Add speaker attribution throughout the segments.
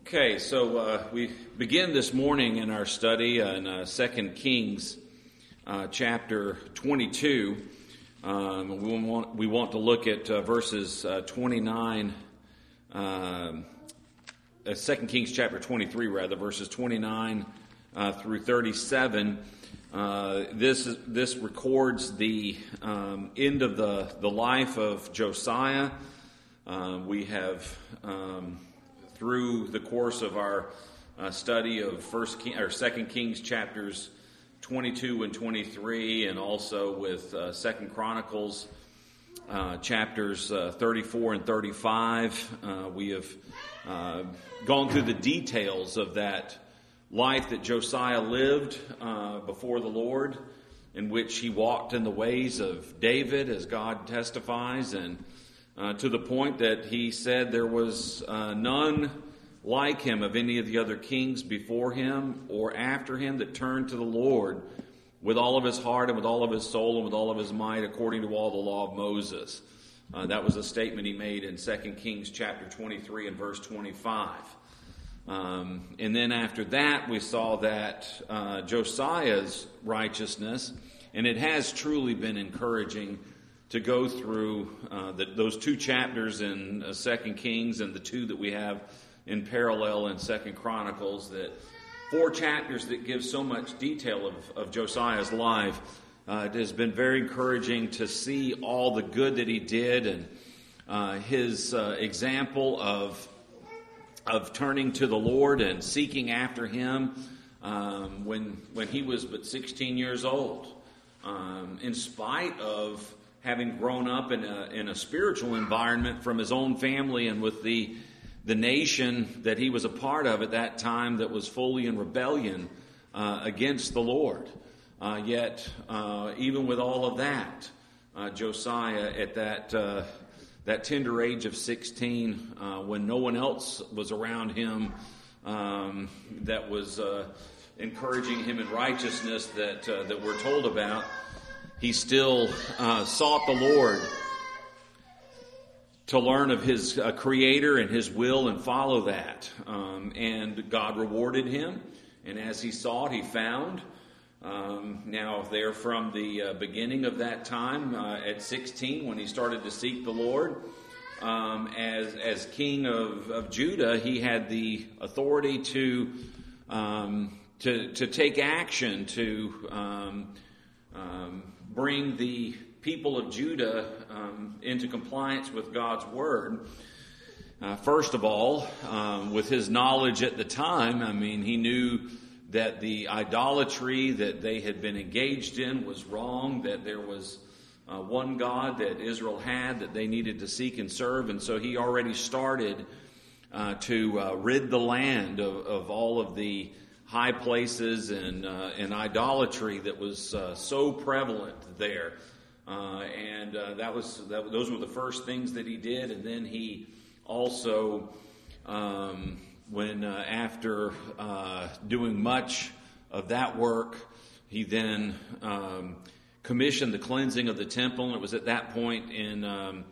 Speaker 1: Okay, so we begin this morning in our study in 2 Kings chapter 22. We want to look at verses 29, 2 Kings chapter 23 rather, verses 29 through 37. This records the end of the life of Josiah. We have through the course of our study of 2 Kings chapters 22 and 23, and also with 2 Chronicles chapters 34 and 35, we have gone through the details of that life that Josiah lived before the Lord, in which he walked in the ways of David, as God testifies, and to the point that he said there was none like him of any of the other kings before him or after him that turned to the Lord with all of his heart and with all of his soul and with all of his might, according to all the law of Moses. That was a statement he made in 2 Kings chapter 23 and verse 25. And then after that, we saw that Josiah's righteousness, and it has truly been encouraging to go through those two chapters in 2 Kings and the two that we have in parallel in 2 Chronicles, that 4 chapters that give so much detail of Josiah's life. It has been very encouraging to see all the good that he did, and his example of turning to the Lord and seeking after him when he was but 16 years old, in spite of having grown up in a spiritual environment from his own family and with the nation that he was a part of at that time that was fully in rebellion against the Lord. Yet, even with all of that, Josiah at that tender age of 16, when no one else was around him that was encouraging him in righteousness that we're told about, he still sought the Lord to learn of his Creator and his will and follow that. And God rewarded him, and as he sought, he found. Now, there from the beginning of that time, at 16, when he started to seek the Lord, as king of Judah, he had the authority to take action to bring the people of Judah into compliance with God's word. First of all, with his knowledge at the time, he knew that the idolatry that they had been engaged in was wrong, that there was one God that Israel had that they needed to seek and serve, and so he already started to rid the land of all of the high places and idolatry that was so prevalent there. Those were the first things that he did, and then he also, after doing much of that work, he then commissioned the cleansing of the temple, and it was at that point in the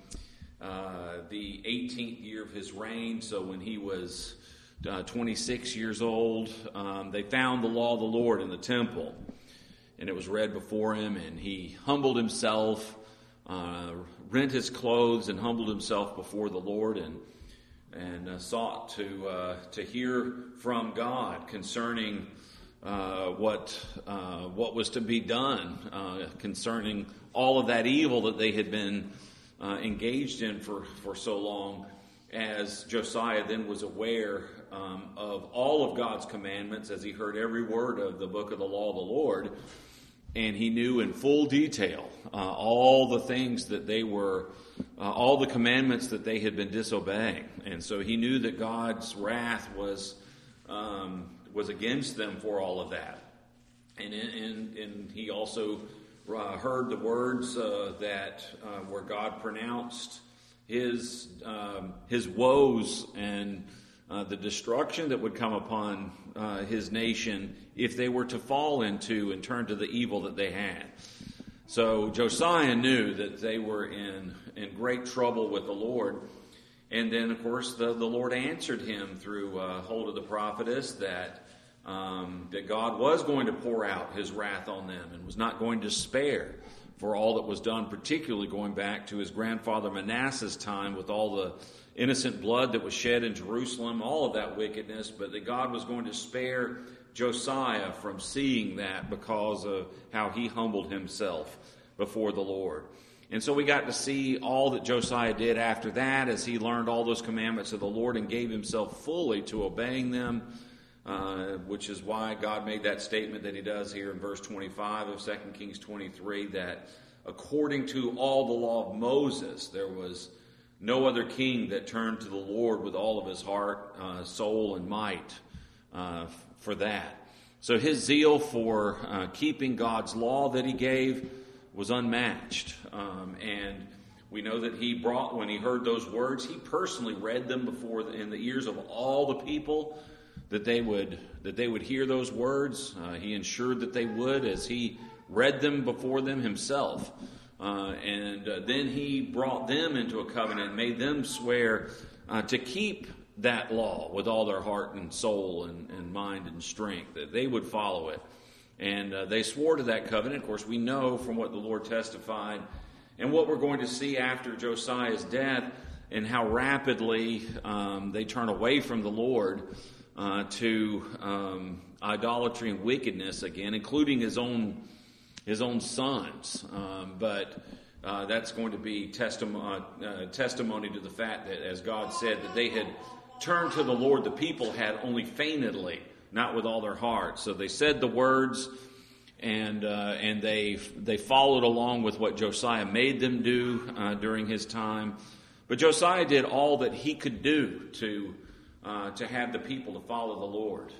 Speaker 1: 18th year of his reign. So when he was 26 years old, they found the law of the Lord in the temple, and it was read before him, and he humbled himself, rent his clothes, and humbled himself before the Lord, and sought to hear from God concerning what was to be done concerning all of that evil that they had been engaged in for so long. As Josiah then was aware of all of God's commandments, as he heard every word of the book of the law of the Lord, and he knew in full detail all the things that they were, all the commandments that they had been disobeying. And so he knew that God's wrath was against them for all of that. And he also heard the words that where God pronounced his woes and the destruction that would come upon his nation if they were to fall into and turn to the evil that they had. So Josiah knew that they were in great trouble with the Lord, And then, of course, the Lord answered him through Huldah the prophetess that God was going to pour out his wrath on them and was not going to spare for all that was done, particularly going back to his grandfather Manasseh's time with all the innocent blood that was shed in Jerusalem, all of that wickedness, but that God was going to spare Josiah from seeing that because of how he humbled himself before the Lord. And so we got to see all that Josiah did after that as he learned all those commandments of the Lord and gave himself fully to obeying them, which is why God made that statement that he does here in verse 25 of 2 Kings 23, that according to all the law of Moses, there was no other king that turned to the Lord with all of his heart, soul, and might for that. So his zeal for keeping God's law that he gave was unmatched. And we know that when he heard those words, he personally read them in the ears of all the people, that they would hear those words. He ensured that they would as he read them before them himself. And then he brought them into a covenant and made them swear to keep that law with all their heart and soul and mind and strength, that they would follow it. And they swore to that covenant. Of course, we know from what the Lord testified and what we're going to see after Josiah's death and how rapidly they turn away from the Lord to idolatry and wickedness again, including his own sons. But that's going to be testimony to the fact that, as God said, that they had turned to the Lord. The people had only feignedly, not with all their heart. So they said the words, and they followed along with what Josiah made them do during his time. But Josiah did all that he could do to have the people to follow the Lord.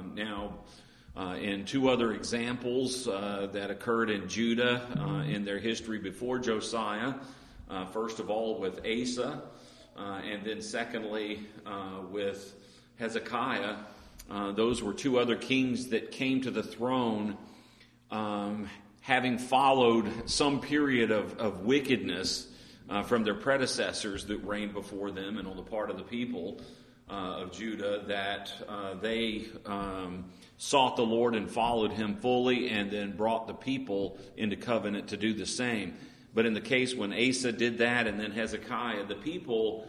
Speaker 1: In two other examples that occurred in Judah in their history before Josiah, first of all with Asa, and then secondly with Hezekiah. Those were two other kings that came to the throne having followed some period of wickedness from their predecessors that reigned before them and on the part of the people of Judah, that they sought the Lord and followed him fully and then brought the people into covenant to do the same. But in the case when Asa did that and then Hezekiah, the people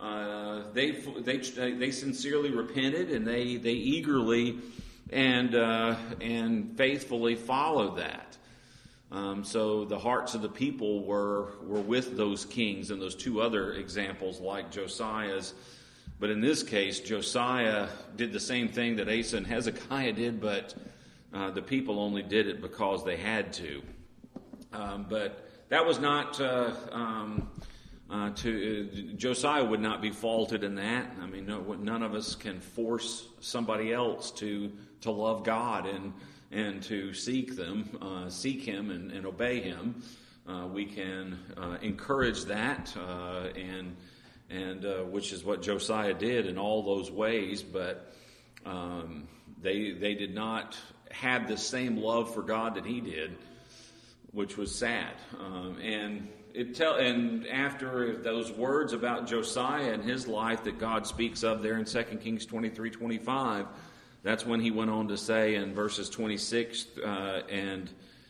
Speaker 1: they sincerely repented and they eagerly and faithfully followed that. So the hearts of the people were with those kings and those two other examples like Josiah's. But in this case, Josiah did the same thing that Asa and Hezekiah did, but the people only did it because they had to. But that was not Josiah would not be faulted in that. I mean, none of us can force somebody else to love God and to seek Him and obey Him. We can encourage that and which is what Josiah did in all those ways, but they did not have the same love for God that he did, which was sad. And after those words about Josiah and his life that God speaks of there in 2 Kings 23:25, that's when he went on to say in verses 26 and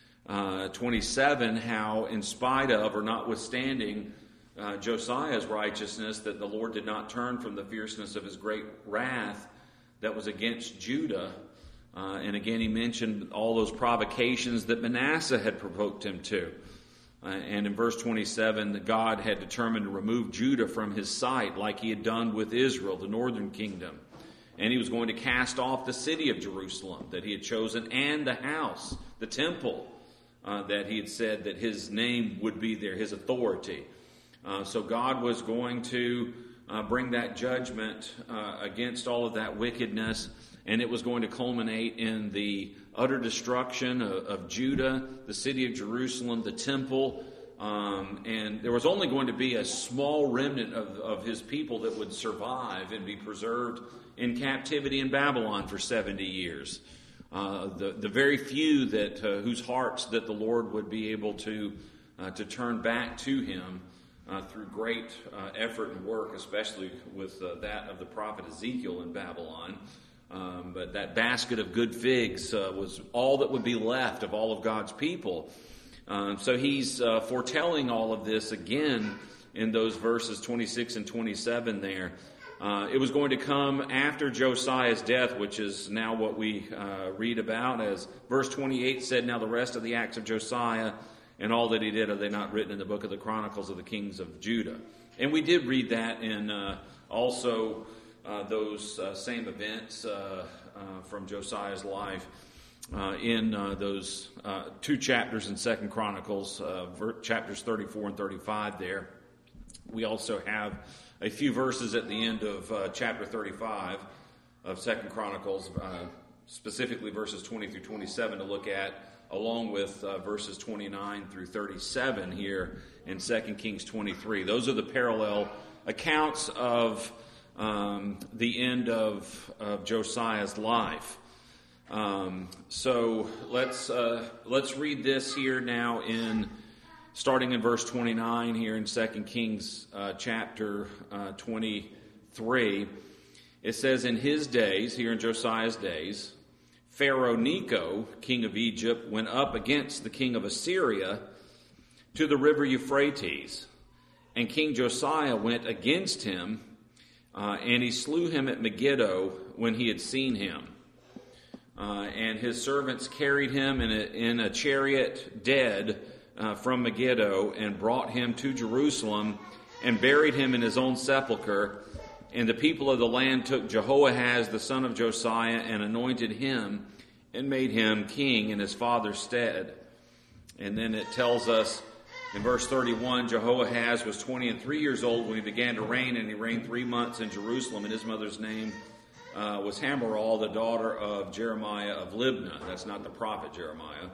Speaker 1: 27 how, in spite of or notwithstanding Josiah's righteousness, that the Lord did not turn from the fierceness of his great wrath that was against Judah. And again, he mentioned all those provocations that Manasseh had provoked him to. And in verse 27, that God had determined to remove Judah from his sight like he had done with Israel, the northern kingdom. And he was going to cast off the city of Jerusalem that he had chosen, and the house, the temple, that he had said that his name would be there, his authority. So God was going to bring that judgment against all of that wickedness, and it was going to culminate in the utter destruction of Judah, the city of Jerusalem, the temple, and there was only going to be a small remnant of his people that would survive and be preserved in captivity in Babylon for 70 years. The very few that whose hearts that the Lord would be able to turn back to Him through great effort and work, especially with that of the prophet Ezekiel in Babylon. But that basket of good figs was all that would be left of all of God's people. So he's foretelling all of this again in those verses 26 and 27 there. It was going to come after Josiah's death, which is now what we read about, as verse 28 said, "Now the rest of the acts of Josiah and all that he did, are they not written in the book of the Chronicles of the Kings of Judah?" And we did read that in also those same events from Josiah's life in those 2 chapters in 2 Chronicles, chapters 34 and 35 there. We also have a few verses at the end of chapter 35 of 2 Chronicles, specifically verses 20 through 27 to look at, along with verses 29 through 37 here in 2 Kings 23. Those are the parallel accounts of the end of Josiah's life. So let's read this here now starting in verse 29 here in 2 Kings chapter 23. It says, "In his days," here in Josiah's days, "Pharaoh Necho, king of Egypt, went up against the king of Assyria to the river Euphrates. And King Josiah went against him, and he slew him at Megiddo when he had seen him. And his servants carried him in a chariot dead from Megiddo and brought him to Jerusalem and buried him in his own sepulchre. And the people of the land took Jehoahaz, the son of Josiah, and anointed him and made him king in his father's stead." And then it tells us in verse 31, "Jehoahaz was 23 years old when he began to reign, and he reigned 3 months in Jerusalem, and his mother's name was Hamural, the daughter of Jeremiah of Libnah." That's not the prophet Jeremiah.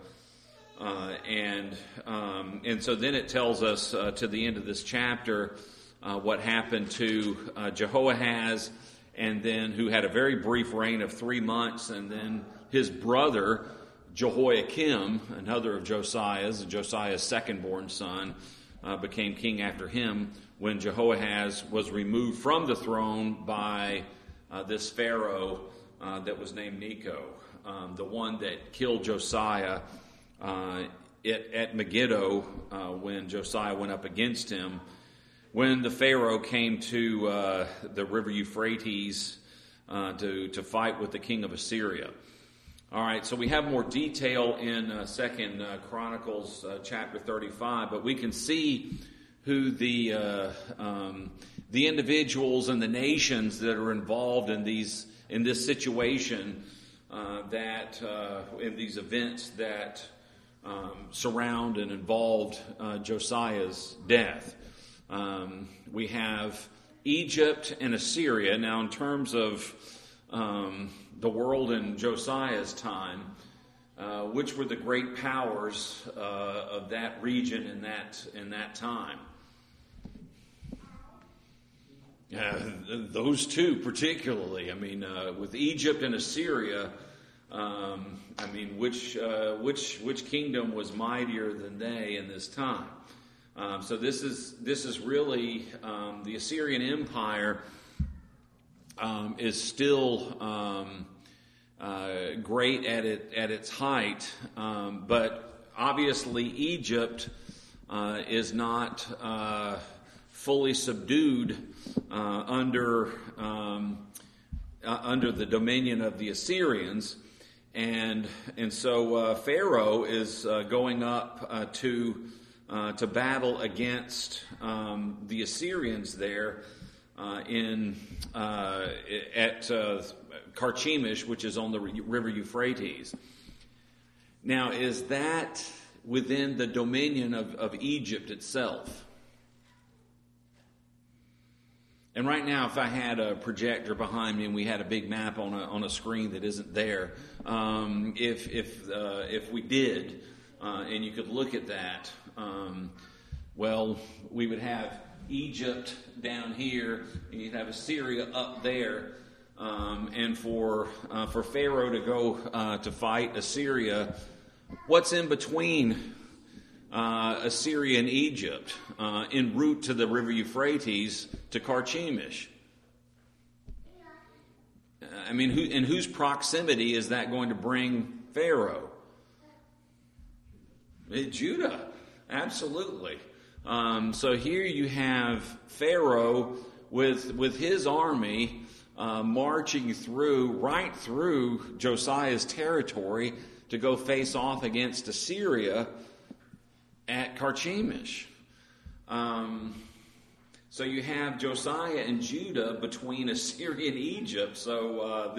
Speaker 1: And so then it tells us to the end of this chapter what happened to Jehoahaz, and then who had a very brief reign of 3 months, and then his brother Jehoiakim, another of Josiah's second-born son, became king after him when Jehoahaz was removed from the throne by this Pharaoh that was named Necho, the one that killed Josiah at Megiddo when Josiah went up against him, when the Pharaoh came to the river Euphrates to fight with the king of Assyria. All right, so we have more detail in 2 Chronicles chapter 35, but we can see who the individuals and the nations that are involved in this situation, in these events that surround and involved Josiah's death. We have Egypt and Assyria. Now, in terms of the world in Josiah's time, which were the great powers of that region in that time? Those two particularly. I mean, with Egypt and Assyria, which kingdom was mightier than they in this time? So this is really the Assyrian Empire is still great at its height, but obviously Egypt is not fully subdued under the dominion of the Assyrians, and so Pharaoh is going up to battle against the Assyrians there at Carchemish, which is on the river Euphrates. Now, is that within the dominion of Egypt itself? And right now, if I had a projector behind me and we had a big map on a screen that isn't there, if we did, and you could look at that, well, we would have Egypt down here, and you'd have Assyria up there, and for Pharaoh to go to fight Assyria, what's in between Assyria and Egypt en route to the river Euphrates to Carchemish. I mean, in whose proximity is that going to bring Pharaoh? Judah, absolutely. So here you have Pharaoh with his army marching right through Josiah's territory to go face off against Assyria at Carchemish. So you have Josiah and Judah between Assyria and Egypt. So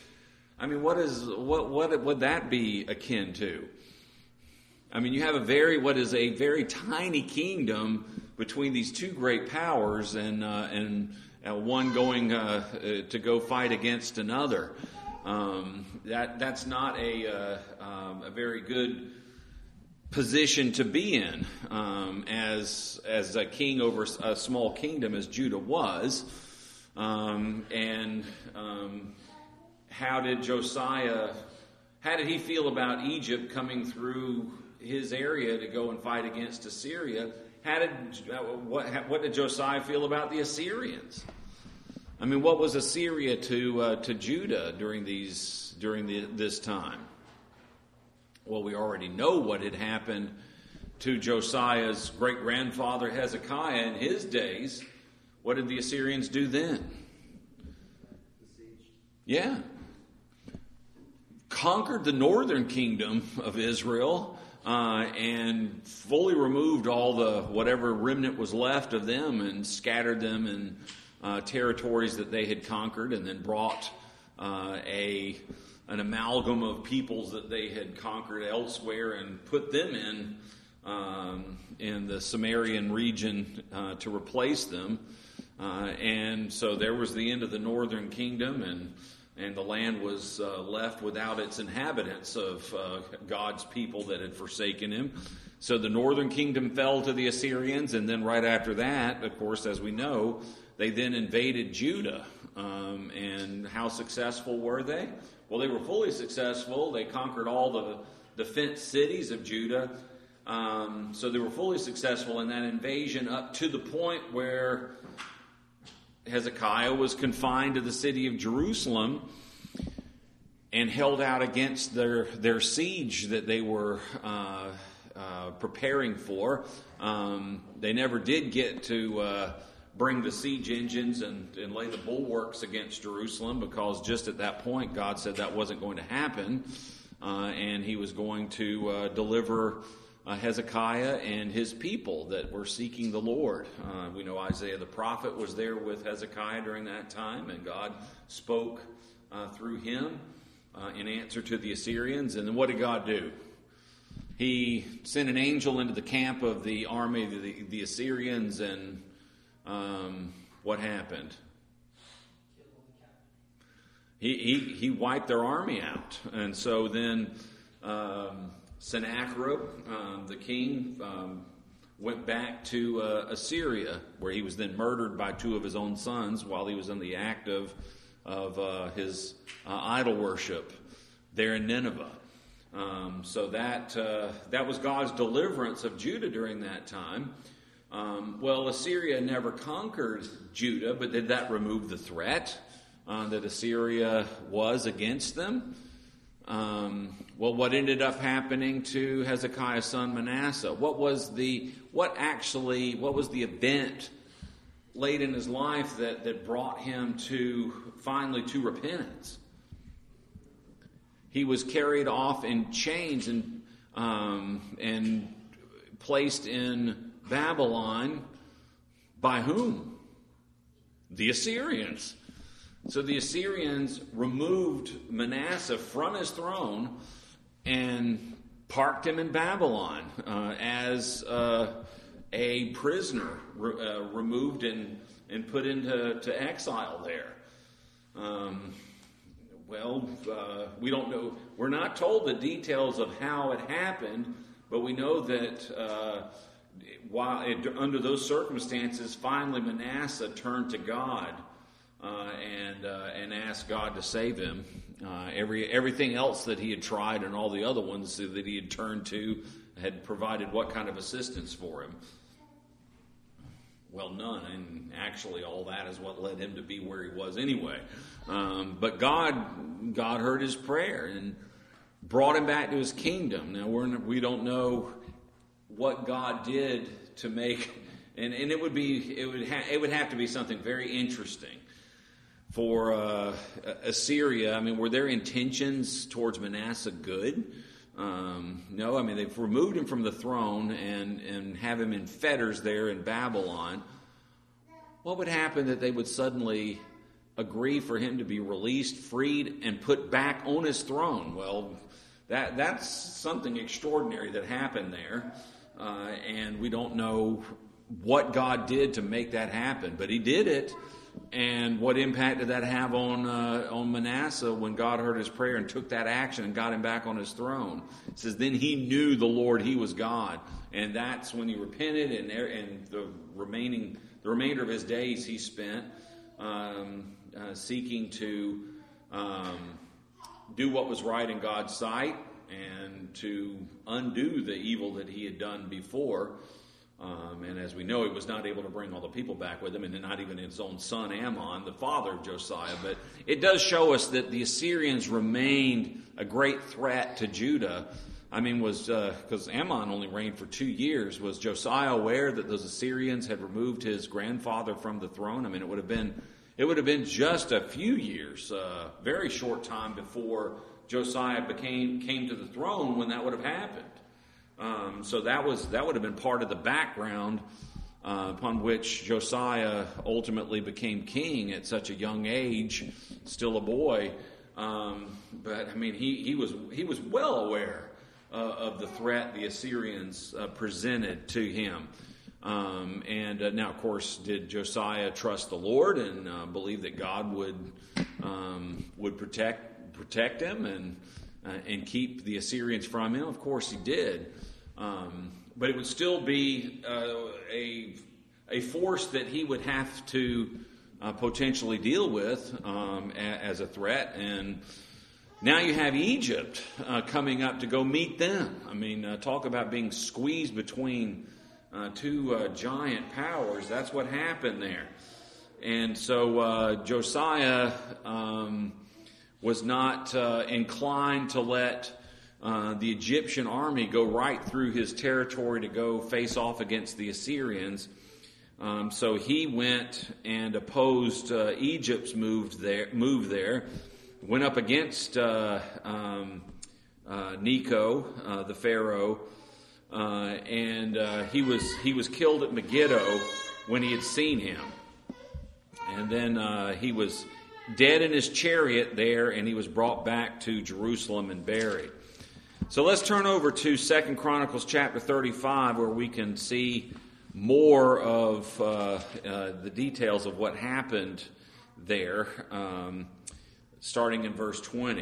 Speaker 1: what would that be akin to? I mean, you have what is a very tiny kingdom between these two great powers, and one going to go fight against another. That's not a very good position to be in as a king over a small kingdom as Judah was. How did he feel about Egypt coming through his area to go and fight against Assyria? What did Josiah feel about the Assyrians? I mean, what was Assyria to Judah during this time? Well, we already know what had happened to Josiah's great-grandfather Hezekiah in his days. What did the Assyrians do then? Yeah. Conquered the northern kingdom of Israel and fully removed all the whatever remnant was left of them and scattered them in territories that they had conquered, and then brought an amalgam of peoples that they had conquered elsewhere and put them in the Sumerian region to replace them. And so there was the end of the northern kingdom, and the land was left without its inhabitants of God's people that had forsaken him. So the northern kingdom fell to the Assyrians, and then right after that, of course, as we know, they then invaded Judah. And how successful were they? Well, they were fully successful. They conquered all the fenced cities of Judah. So they were fully successful in that invasion up to the point where Hezekiah was confined to the city of Jerusalem and held out against their siege that they were preparing for. They never did get to bring the siege engines and lay the bulwarks against Jerusalem, because just at that point God said that wasn't going to happen, and he was going to deliver Hezekiah and his people that were seeking the Lord. We know Isaiah the prophet was there with Hezekiah during that time, and God spoke through him in answer to the Assyrians. And then what did God do? He sent an angel into the camp of the army of the Assyrians, and what happened? He wiped their army out. And so then Sennacherib, the king, went back to Assyria, where he was then murdered by two of his own sons while he was in the act of his idol worship there in Nineveh. So that was God's deliverance of Judah during that time. Well, Assyria never conquered Judah, but did that remove the threat that Assyria was against them? Well, what ended up happening to Hezekiah's son Manasseh? What was the event late in his life that brought him finally to repentance? He was carried off in chains and placed in Babylon by whom? The Assyrians. So the Assyrians removed Manasseh from his throne and parked him in Babylon as a prisoner, removed and put into exile there. We don't know. We're not told the details of how it happened, but we know that under those circumstances, finally Manasseh turned to God and asked God to save him. Everything else that he had tried and all the other ones that he had turned to had provided what kind of assistance for him? Well, none, and actually all that is what led him to be where he was anyway. But God heard his prayer and brought him back to his kingdom. Now, we don't know what God did to make, and it would have to be something very interesting for Assyria. I mean, were their intentions towards Manasseh good? No, I mean, they've removed him from the throne and have him in fetters there in Babylon. What would happen that they would suddenly agree for him to be released, freed, and put back on his throne? Well, that's something extraordinary that happened there. And we don't know what God did to make that happen, but he did it. And what impact did that have on Manasseh when God heard his prayer and took that action and got him back on his throne? It says, then he knew the Lord, he was God. And that's when he repented, and the remainder of his days he spent seeking to do what was right in God's sight and to undo the evil that he had done before. And as we know, he was not able to bring all the people back with him, and not even his own son Ammon, the father of Josiah. But it does show us that the Assyrians remained a great threat to Judah. I mean, because Ammon only reigned for 2 years. Was Josiah aware that those Assyrians had removed his grandfather from the throne? I mean, it would have been just a few years, very short time before Josiah came to the throne when that would have happened. So that would have been part of the background upon which Josiah ultimately became king at such a young age, still a boy. But I mean, he was well aware of the threat the Assyrians presented to him. And now, of course, did Josiah trust the Lord and believe that God would protect him and keep the Assyrians from him? Of course, he did. But it would still be a force that he would have to potentially deal with as a threat. And now you have Egypt coming up to go meet them. I mean, talk about being squeezed between two giant powers. That's what happened there. And so Josiah was not inclined to let the Egyptian army go right through his territory to go face off against the Assyrians. So he went and opposed Egypt's move there, went up against Necho, the Pharaoh, and he was killed at Megiddo when he had seen him. And then he was dead in his chariot there, and he was brought back to Jerusalem and buried. So let's turn over to 2 Chronicles chapter 35, where we can see more of the details of what happened there, starting in verse 20.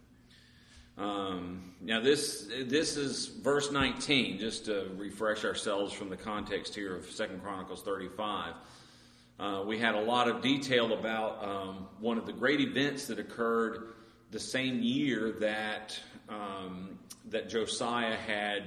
Speaker 1: Now this is verse 19, just to refresh ourselves from the context here of 2 Chronicles 35. We had a lot of detail about one of the great events that occurred the same year that Josiah had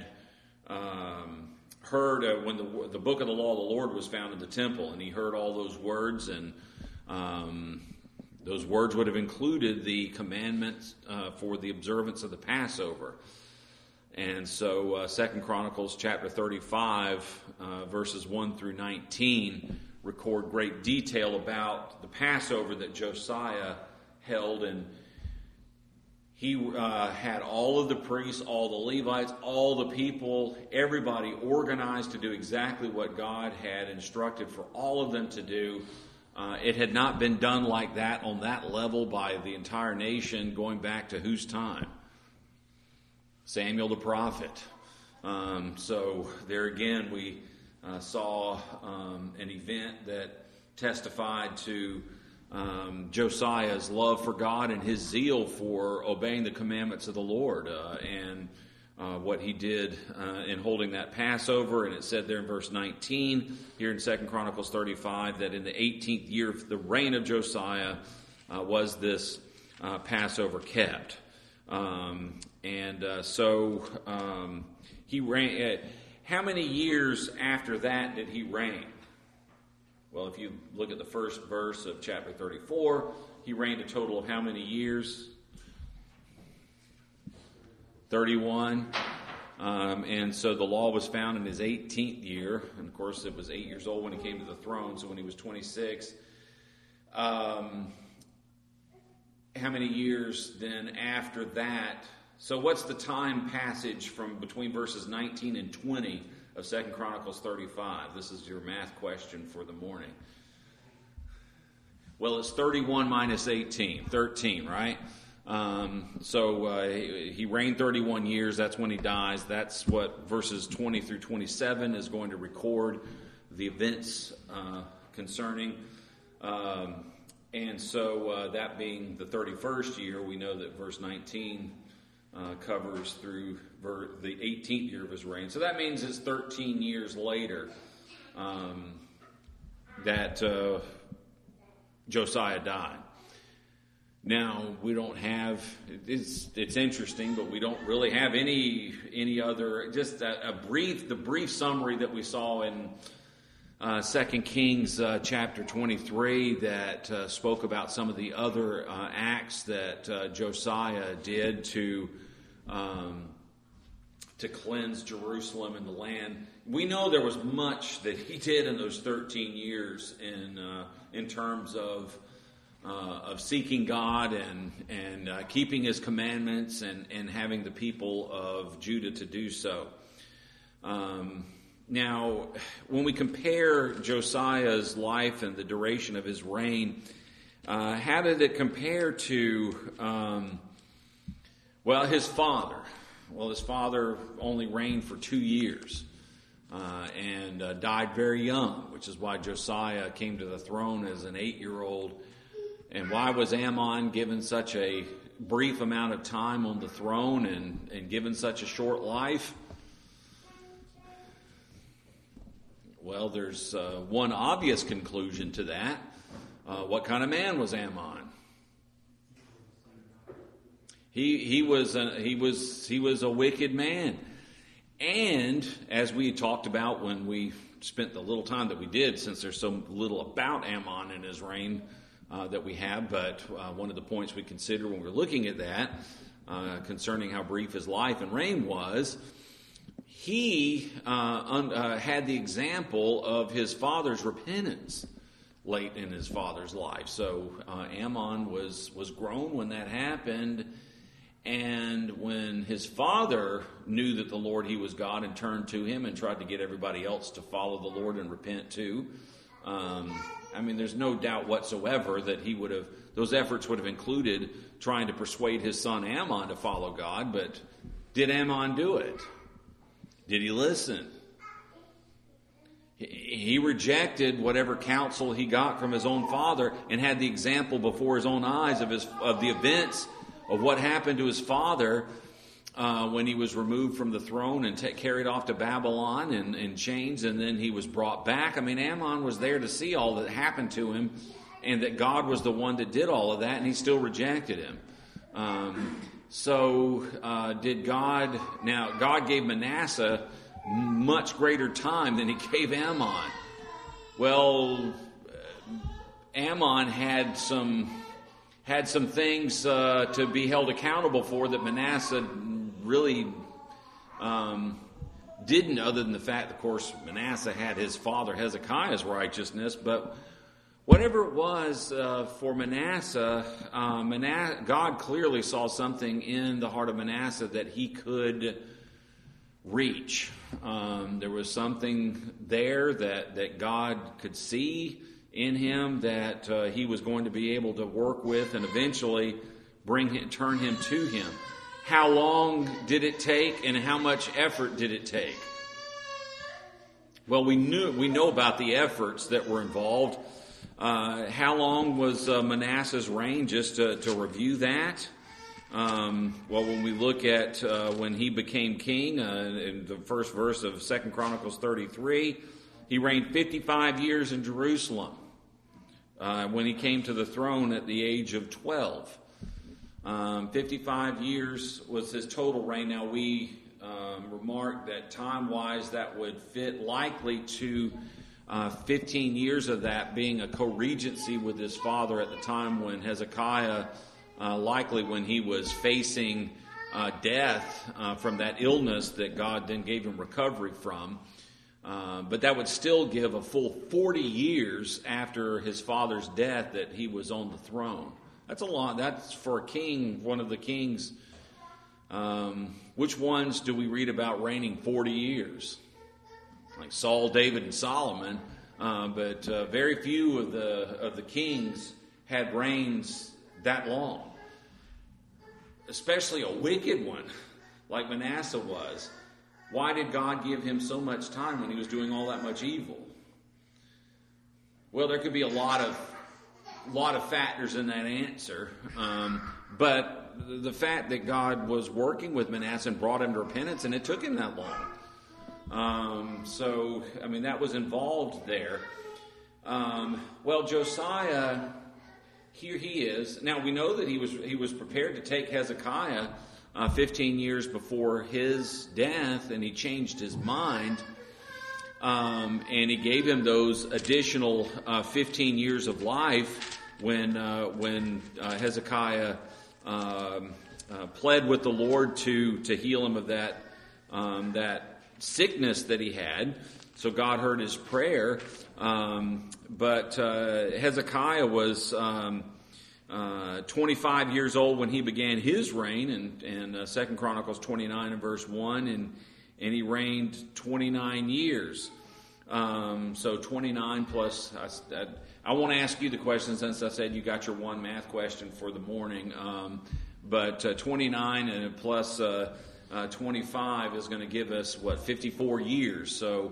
Speaker 1: heard when the book of the law of the Lord was found in the temple, and he heard all those words, and those words would have included the commandments for the observance of the Passover. And so 2 Chronicles chapter 35, verses 1 through 19, record great detail about the Passover that Josiah held. And he had all of the priests, all the Levites, all the people, everybody organized to do exactly what God had instructed for all of them to do. It had not been done like that on that level by the entire nation going back to whose time? Samuel the prophet. So there again we saw an event that testified to Josiah's love for God and his zeal for obeying the commandments of the Lord, and what he did in holding that Passover. And it said there in verse 19 here in 2 Chronicles 35 that in the 18th year of the reign of Josiah was this Passover kept. He reigned. How many years after that did he reign? Well, if you look at the first verse of chapter 34, he reigned a total of how many years? 31. And so the law was found in his 18th year. And of course, it was 8 years old when he came to the throne. So when he was 26, how many years then after that? So what's the time passage from between verses 19 and 20 of 2 Chronicles 35? This is your math question for the morning. Well, it's 31 minus 18, 13, right? He reigned 31 years. That's when he dies. That's what verses 20 through 27 is going to record the events concerning. That being the 31st year, we know that verse 19 covers through the 18th year of his reign. So that means it's 13 years later that Josiah died. Now, we don't have, it's interesting, but we don't really have any other, just the brief summary that we saw in 2 Kings chapter 23 that spoke about some of the other acts that Josiah did to cleanse Jerusalem and the land. We know there was much that he did in those 13 years in terms of seeking God and keeping his commandments and having the people of Judah to do so. Now, when we compare Josiah's life and the duration of his reign, how did it compare to, his father? Well, his father only reigned for 2 years and died very young, which is why Josiah came to the throne as an 8-year-old. And why was Ammon given such a brief amount of time on the throne and given such a short life? Well, there's one obvious conclusion to that. What kind of man was Ammon? He was a wicked man. And as we talked about when we spent the little time that we did, since there's so little about Ammon in his reign that we have, but one of the points we consider when we're looking at that, concerning how brief his life and reign was, he had the example of his father's repentance late in his father's life. So Ammon was grown when that happened, and when his father knew that the Lord, he was God, and turned to him and tried to get everybody else to follow the Lord and repent too. There's no doubt whatsoever that those efforts would have included trying to persuade his son Ammon to follow God, but did Ammon do it? Did he listen? He rejected whatever counsel he got from his own father and had the example before his own eyes of the events of what happened to his father when he was removed from the throne and carried off to Babylon in chains, and then he was brought back. Ammon was there to see all that happened to him, and that God was the one that did all of that, and he still rejected him. Did God... Now, God gave Manasseh much greater time than he gave Ammon. Well, Ammon had some things to be held accountable for that Manasseh really didn't, other than the fact, of course, Manasseh had his father Hezekiah's righteousness. But whatever it was for Manasseh, God clearly saw something in the heart of Manasseh that he could reach. There was something there that God could see in him that he was going to be able to work with and eventually turn him to him. How long did it take, and how much effort did it take? Well, we know about the efforts that were involved. How long was Manasseh's reign? Just to review that. When we look at when he became king, in the first verse of 2 Chronicles 33, he reigned 55 years in Jerusalem when he came to the throne at the age of 12. 55 years was his total reign. Now we remarked that time-wise that would fit likely to 15 years of that being a co-regency with his father at the time when Hezekiah, likely when he was facing death from that illness that God then gave him recovery from. But that would still give a full 40 years after his father's death that he was on the throne. That's a lot. That's for a king, one of the kings. Which ones do we read about reigning 40 years? Like Saul, David, and Solomon. But very few of the kings had reigns that long. Especially a wicked one like Manasseh was. Why did God give him so much time when he was doing all that much evil? Well, there could be a lot of factors in that answer. But the fact that God was working with Manasseh and brought him to repentance, and it took him that long. So, I mean, that was involved there. Well, Josiah, here he is. Now, we know that he was prepared to take Hezekiah 15 years before his death, and he changed his mind. And he gave him those additional 15 years of life when Hezekiah pled with the Lord to heal him of that sickness that he had. So God heard his prayer. But Hezekiah was 25 years old when he began his reign, in 2 Chronicles 29 and verse 1, and he reigned 29 years. So 29 plus, I won't ask you the question since I said you got your one math question for the morning, but 29 and plus 25 is going to give us, 54 years. So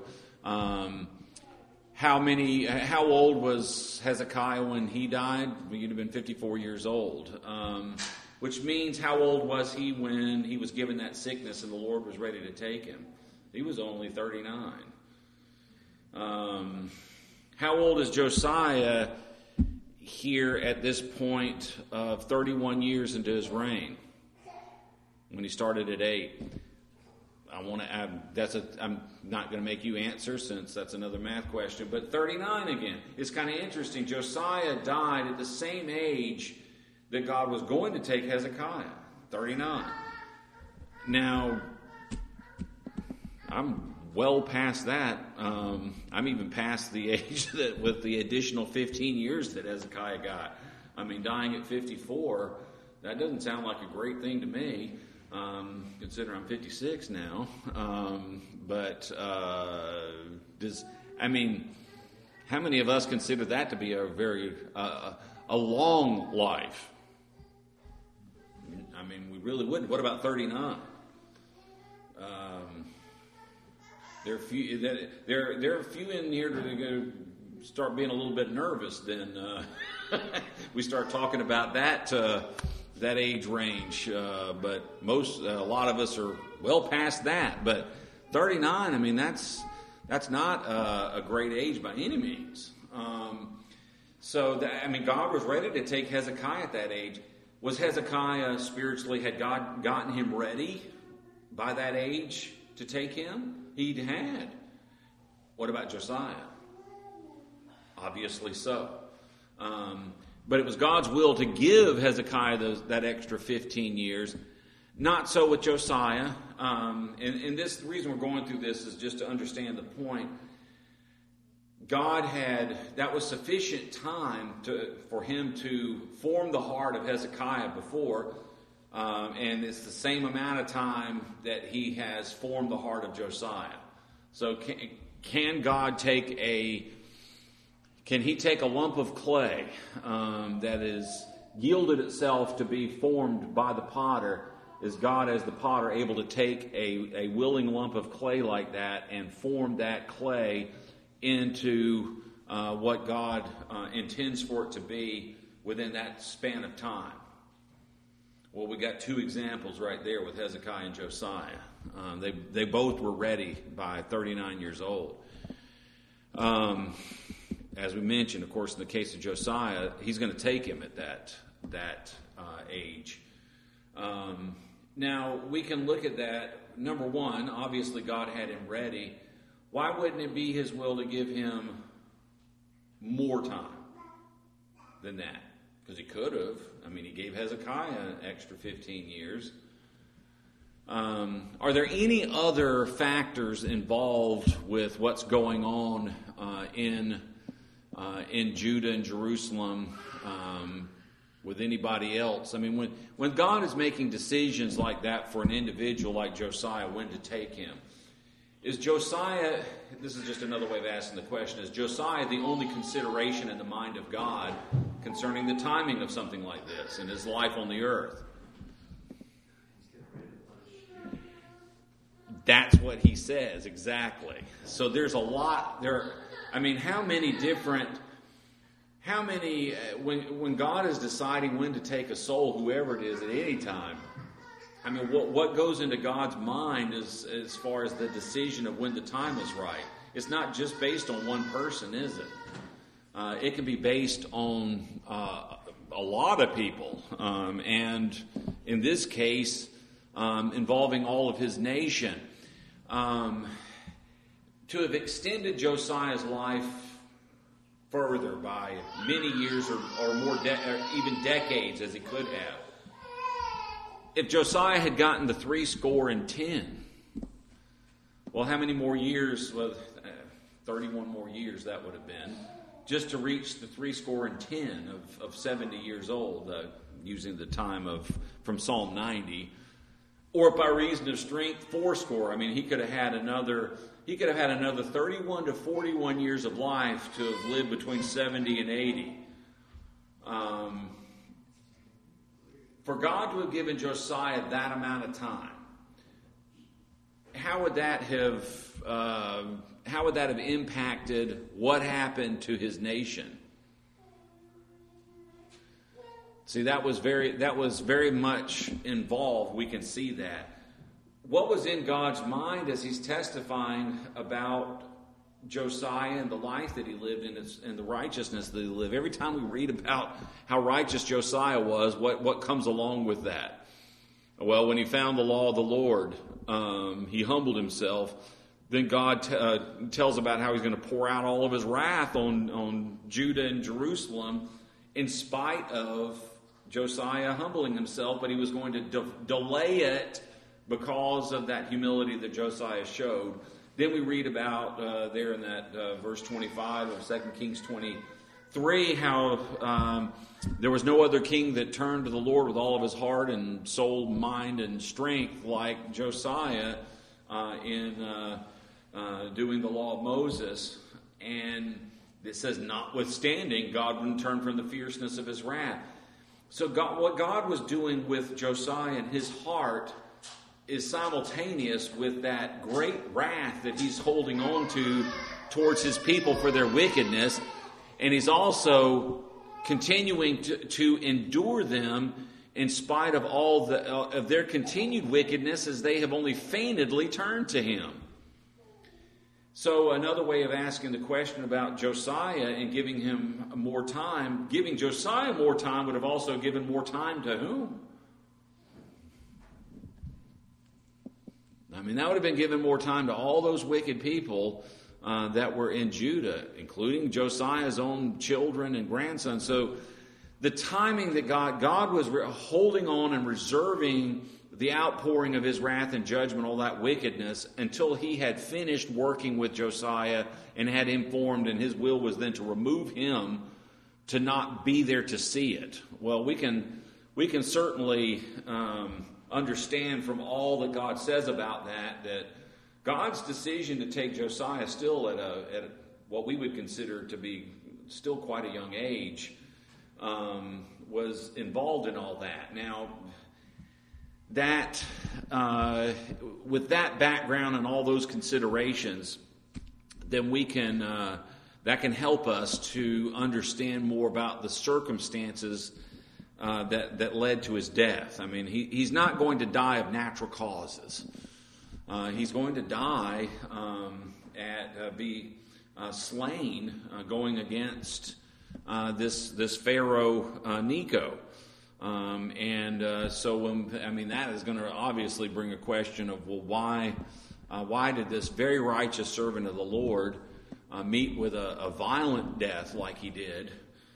Speaker 1: how old was Hezekiah when he died? He'd have been 54 years old. Which means how old was he when he was given that sickness and the Lord was ready to take him? He was only 39. How old is Josiah here at this point of 31 years into his reign? When he started at 8. I'm not going to make you answer since that's another math question. But 39 again. It's kind of interesting. Josiah died at the same age that God was going to take Hezekiah. 39. Now, I'm well past that. I'm even past the age that with the additional 15 years that Hezekiah got. I mean, dying at 54, that doesn't sound like a great thing to me. Considering I'm 56 now, how many of us consider that to be a very a long life? I mean, we really wouldn't. What about 39? There are few in here that are going to start being a little bit nervous. Then we start talking about that age range, but a lot of us are well past that. But 39, I mean, that's not a great age by any means. God was ready to take Hezekiah at that age. Was Hezekiah spiritually, had God gotten him ready by that age to take him? He had. What about Josiah? Obviously so. But it was God's will to give Hezekiah that extra 15 years. Not so with Josiah. And the reason we're going through this is just to understand the point. That was sufficient time for him to form the heart of Hezekiah before. And it's the same amount of time that he has formed the heart of Josiah. So can God Can he take a lump of clay that is yielded itself to be formed by the potter? Is God, as the potter, able to take a willing lump of clay like that and form that clay into what God intends for it to be within that span of time? Well, we got two examples right there with Hezekiah and Josiah. They both were ready by 39 years old. As we mentioned, of course, in the case of Josiah, he's going to take him at that age. Now, we can look at that. Number one, obviously God had him ready. Why wouldn't it be his will to give him more time than that? Because he could have. I mean, he gave Hezekiah an extra 15 years. Are there any other factors involved with what's going on in Judah and Jerusalem with anybody else? I mean, when God is making decisions like that for an individual like Josiah, when to take him, is Josiah, this is just another way of asking the question, is Josiah the only consideration in the mind of God concerning the timing of something like this in his life on the earth? That's what he says, exactly. So there's a lot there. I mean, when God is deciding when to take a soul, whoever it is, at any time, I mean, what goes into God's mind as far as the decision of when the time is right? It's not just based on one person, is it? It can be based on a lot of people, and in this case, involving all of his nation. To have extended Josiah's life further by many years or more, or even decades, as he could have. If Josiah had gotten the 70, well, how many more years? Well, 31 more years that would have been, just to reach the 70 of 70 years old, using the time from Psalm 90. Or by reason of strength, 80. I mean, he could have had another 31 to 41 years of life to have lived between 70 and 80. For God to have given Josiah that amount of time, how would that have impacted what happened to his nation? See, that was very much involved. We can see that. What was in God's mind as he's testifying about Josiah and the life that he lived and the righteousness that he lived? Every time we read about how righteous Josiah was, what comes along with that? Well, when he found the law of the Lord, he humbled himself. Then God tells about how he's going to pour out all of his wrath on Judah and Jerusalem in spite of Josiah humbling himself, but he was going to delay it because of that humility that Josiah showed. Then we read about there in that verse 25 of 2 Kings 23 how there was no other king that turned to the Lord with all of his heart and soul, mind, and strength like Josiah in doing the law of Moses. And it says, notwithstanding, God wouldn't turn from the fierceness of his wrath. So what God was doing with Josiah and his heart is simultaneous with that great wrath that he's holding on to towards his people for their wickedness. And he's also continuing to endure them in spite of all of their continued wickedness, as they have only feignedly turned to him. So another way of asking the question about Josiah and giving him more time, giving Josiah more time would have also given more time to whom? I mean, that would have been given more time to all those wicked people that were in Judah, including Josiah's own children and grandsons. So the timing that God was holding on and reserving the outpouring of his wrath and judgment, all that wickedness, until he had finished working with Josiah and had him formed, and his will was then to remove him, to not be there to see it. Well, we can certainly understand from all that God says about that God's decision to take Josiah still at what we would consider to be still quite a young age was involved in all that. Now, that with that background and all those considerations, then we can that can help us to understand more about the circumstances that led to his death. I mean, he's not going to die of natural causes. He's going to die be slain going against this Pharaoh Necho. That is going to obviously bring a question of, well, why did this very righteous servant of the Lord meet with a violent death like he did?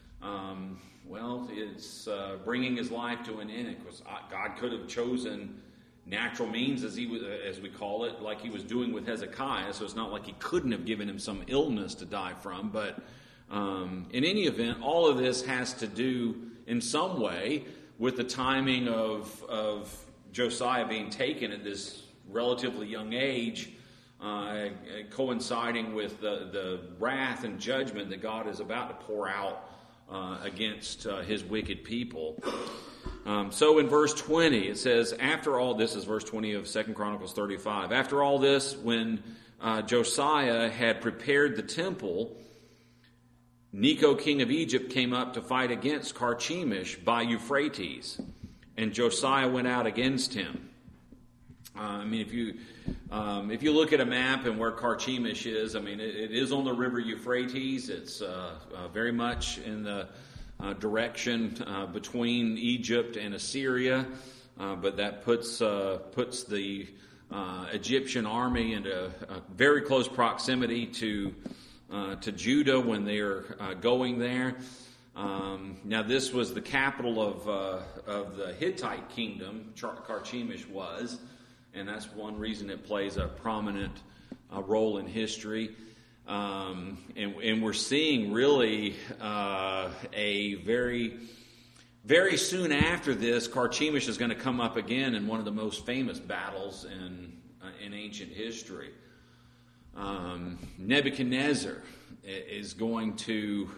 Speaker 1: It's bringing his life to an end. Because God could have chosen natural means, as we call it, like he was doing with Hezekiah. So it's not like he couldn't have given him some illness to die from. But in any event, all of this has to do in some way with the timing of Josiah being taken at this relatively young age, coinciding with the wrath and judgment that God is about to pour out against his wicked people. So in verse 20, it says, after all this is verse 20 of 2 Chronicles 35. After all this, when Josiah had prepared the temple, Necho, king of Egypt, came up to fight against Carchemish by Euphrates, and Josiah went out against him. If you look at a map and where Carchemish is, it is on the river Euphrates. It's very much in the direction between Egypt and Assyria, but that puts the Egyptian army into very close proximity to Judah when they're going there. Now, this was the capital of the Hittite kingdom. Carchemish was, and that's one reason it plays a prominent role in history. And we're seeing really a very, very soon after this, Carchemish is going to come up again in one of the most famous battles in ancient history. Nebuchadnezzar is going to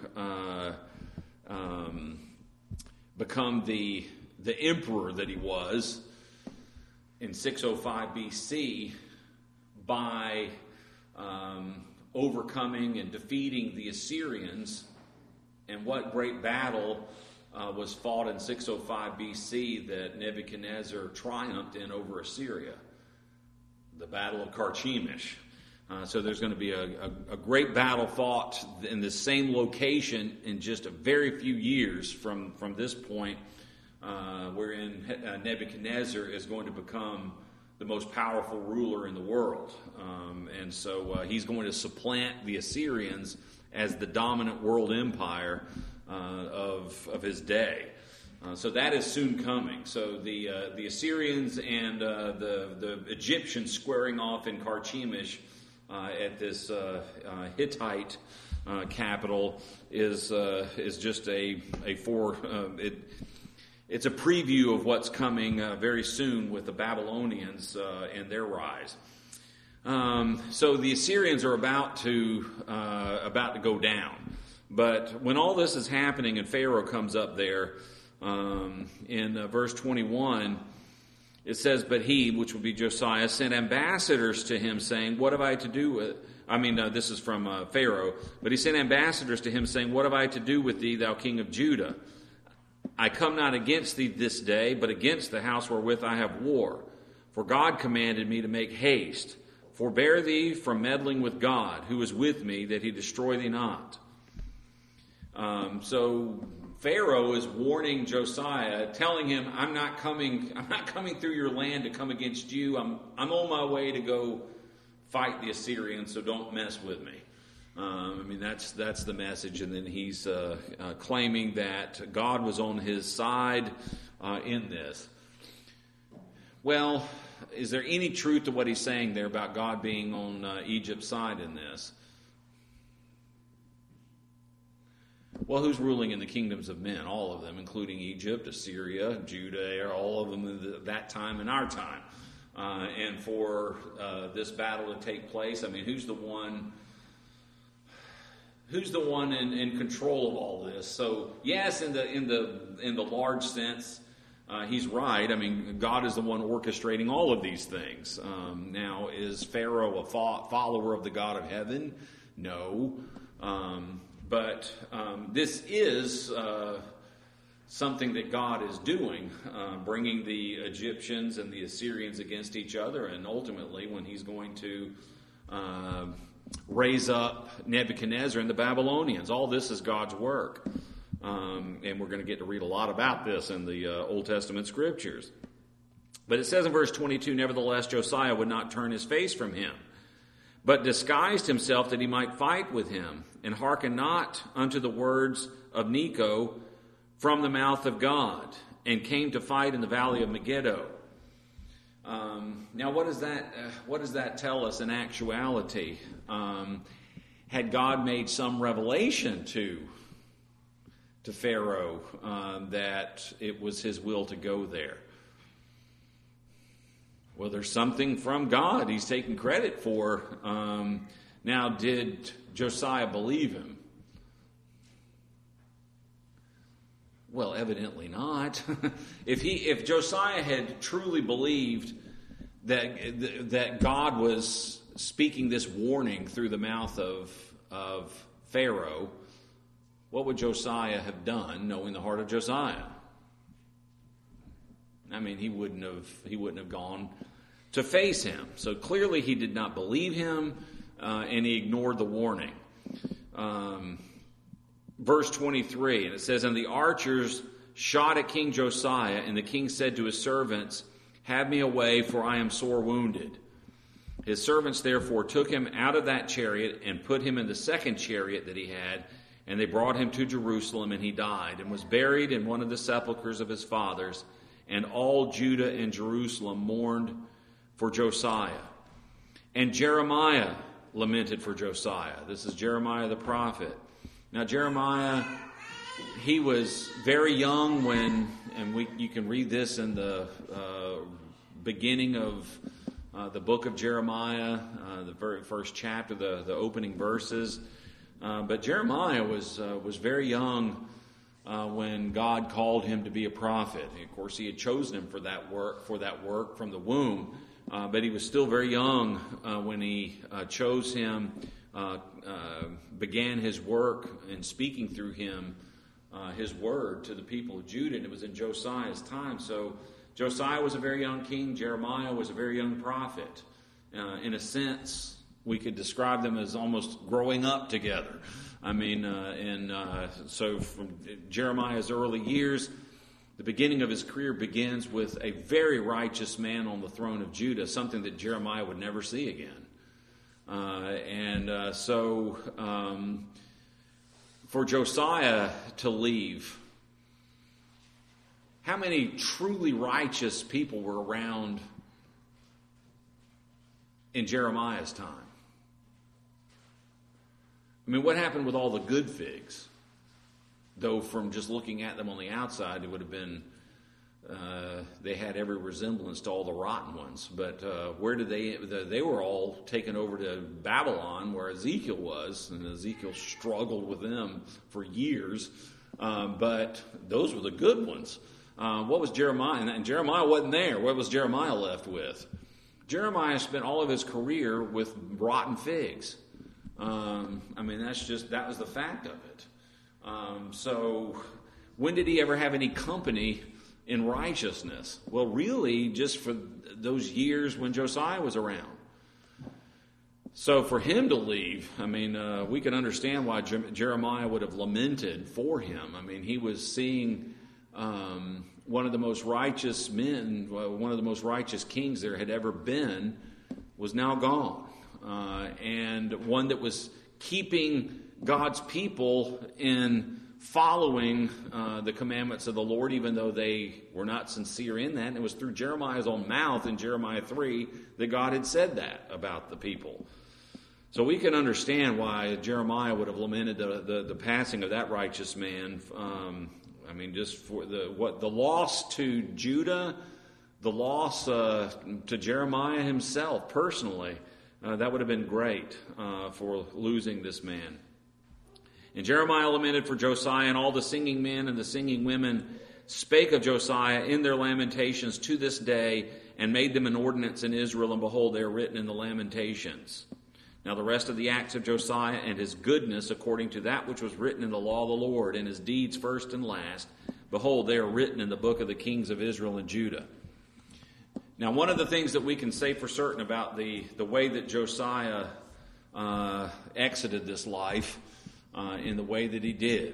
Speaker 1: become the emperor that he was in 605 BC by overcoming and defeating the Assyrians. And what great battle was fought in 605 BC that Nebuchadnezzar triumphed in over Assyria? The Battle of Carchemish. So there's going to be a great battle fought in the same location in just a very few years from this point, wherein Nebuchadnezzar is going to become the most powerful ruler in the world. And so he's going to supplant the Assyrians as the dominant world empire of his day. So that is soon coming. So the Assyrians and the Egyptians squaring off in Carchemish at this Hittite capital is just it's a preview of what's coming very soon with the Babylonians and their rise. So the Assyrians are about to go down, but when all this is happening and Pharaoh comes up there in verse 21. It says, but he, which would be Josiah, sent ambassadors to him saying, what have I to do with... this is from Pharaoh. But he sent ambassadors to him saying, what have I to do with thee, thou king of Judah? I come not against thee this day, but against the house wherewith I have war. For God commanded me to make haste. Forbear thee from meddling with God, who is with me, that he destroy thee not. So Pharaoh is warning Josiah, telling him, I'm not coming through your land to come against you. I'm on my way to go fight the Assyrians, so don't mess with me. That's the message. And then he's claiming that God was on his side in this. Well, is there any truth to what he's saying there about God being on Egypt's side in this? Well, who's ruling in the kingdoms of men? All of them, including Egypt, Assyria, Judah, all of them at that time and our time. And for this battle to take place, who's the one in control of all this? So, yes, in the large sense, he's right. God is the one orchestrating all of these things. Now, is Pharaoh a follower of the God of heaven? No. But this is something that God is doing, bringing the Egyptians and the Assyrians against each other, and ultimately when he's going to raise up Nebuchadnezzar and the Babylonians. All this is God's work. And we're going to get to read a lot about this in the Old Testament scriptures. But it says in verse 22, nevertheless, Josiah would not turn his face from him, but disguised himself that he might fight with him, and hearken not unto the words of Necho from the mouth of God, and came to fight in the valley of Megiddo. Now, what does that tell us in actuality? Had God made some revelation to Pharaoh that it was his will to go there? Well, there's something from God he's taking credit for. Now, did Josiah believe him? Well, evidently not. If Josiah had truly believed that God was speaking this warning through the mouth of Pharaoh, what would Josiah have done, knowing the heart of Josiah? I mean, he wouldn't have gone to face him. So clearly he did not believe him, and he ignored the warning. Verse 23, and it says, and the archers shot at King Josiah, and the king said to his servants, have me away, for I am sore wounded. His servants therefore took him out of that chariot and put him in the second chariot that he had, and they brought him to Jerusalem, and he died, and was buried in one of the sepulchres of his fathers. And all Judah and Jerusalem mourned for Josiah. And Jeremiah lamented for Josiah. This is Jeremiah the prophet. Now Jeremiah, he was very young when, and you can read this in the beginning of the book of Jeremiah, the very first chapter, the opening verses. But Jeremiah was very young when God called him to be a prophet. And of course, he had chosen him for that work from the womb. But he was still very young when he chose him, began his work in speaking through him his word to the people of Judah. And it was in Josiah's time. So Josiah was a very young king. Jeremiah was a very young prophet. In a sense, we could describe them as almost growing up together. I mean, so from Jeremiah's early years, the beginning of his career begins with a very righteous man on the throne of Judah, something that Jeremiah would never see again. So for Josiah to leave, how many truly righteous people were around in Jeremiah's time? I mean, what happened with all the good figs? Though from just looking at them on the outside, it would have been, they had every resemblance to all the rotten ones. But where did they were all taken over to Babylon, where Ezekiel was, and Ezekiel struggled with them for years. But those were the good ones. What was Jeremiah? And Jeremiah wasn't there. What was Jeremiah left with? Jeremiah spent all of his career with rotten figs. I mean, that was the fact of it. So when did he ever have any company in righteousness? Well, really, just for those years when Josiah was around. So for him to leave, I mean, we can understand why Jeremiah would have lamented for him. I mean, he was seeing one of the most righteous men, one of the most righteous kings there had ever been, was now gone. And one that was keeping God's people in following the commandments of the Lord, even though they were not sincere in that. And it was through Jeremiah's own mouth in Jeremiah 3 that God had said that about the people. So we can understand why Jeremiah would have lamented the passing of that righteous man. I mean, just for the loss to Judah, the loss to Jeremiah himself personally. That would have been great for losing this man. And Jeremiah lamented for Josiah, and all the singing men and the singing women spake of Josiah in their lamentations to this day, and made them an ordinance in Israel, and behold, they are written in the Lamentations. Now the rest of the acts of Josiah and his goodness, according to that which was written in the law of the Lord, and his deeds first and last, behold, they are written in the book of the kings of Israel and Judah. Now, one of the things that we can say for certain about the way that Josiah exited this life in the way that he did,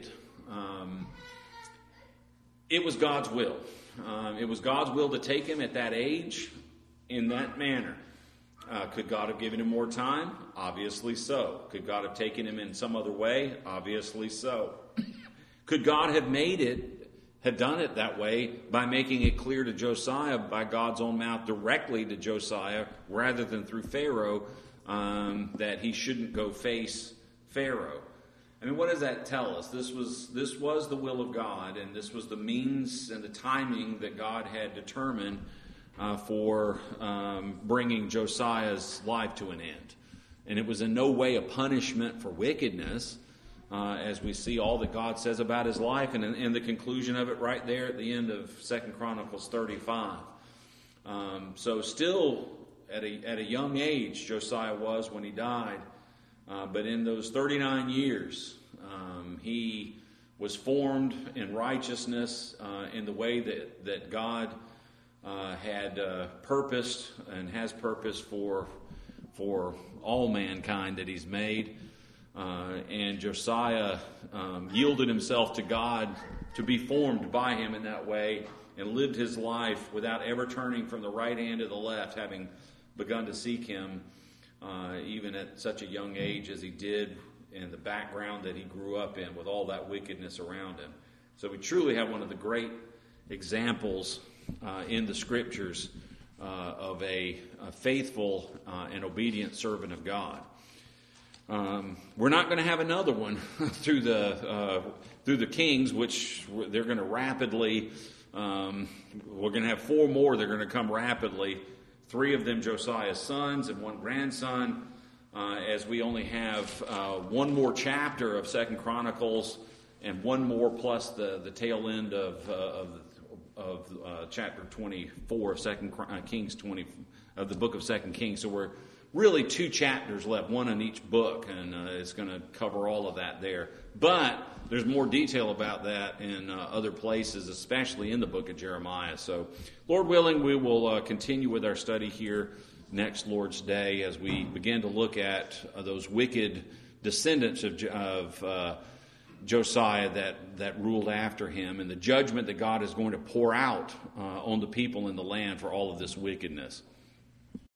Speaker 1: it was God's will. It was God's will to take him at that age in that manner. Could God have given him more time? Obviously so. Could God have taken him in some other way? Obviously so. Could God have done it that way by making it clear to Josiah by God's own mouth directly to Josiah rather than through Pharaoh that he shouldn't go face Pharaoh? I mean, what does that tell us? This was the will of God, and this was the means and the timing that God had determined for bringing Josiah's life to an end. And it was in no way a punishment for wickedness, as we see all that God says about his life, and the conclusion of it right there at the end of 2 Chronicles 35. So still at a young age, Josiah was when he died. But in those 39 years, he was formed in righteousness in the way that God had purposed and has purposed for all mankind that he's made. And Josiah yielded himself to God to be formed by him in that way and lived his life without ever turning from the right hand to the left, having begun to seek him even at such a young age as he did, in the background that he grew up in with all that wickedness around him. So we truly have one of the great examples in the Scriptures of a faithful and obedient servant of God. We're not going to have another one through the Kings, which they're going to rapidly. We're going to have 4 more. They're going to come rapidly. 3 of them Josiah's sons and 1 grandson, as we only have 1 more chapter of 2 Chronicles and 1 more plus the tail end of chapter 24 of 2 Kings 20 of the book of 2 Kings. So we're really 2 chapters left, 1 in each book, and it's going to cover all of that there. But there's more detail about that in other places, especially in the book of Jeremiah. So, Lord willing, we will continue with our study here next Lord's Day as we begin to look at those wicked descendants of Josiah that ruled after him, and the judgment that God is going to pour out on the people in the land for all of this wickedness.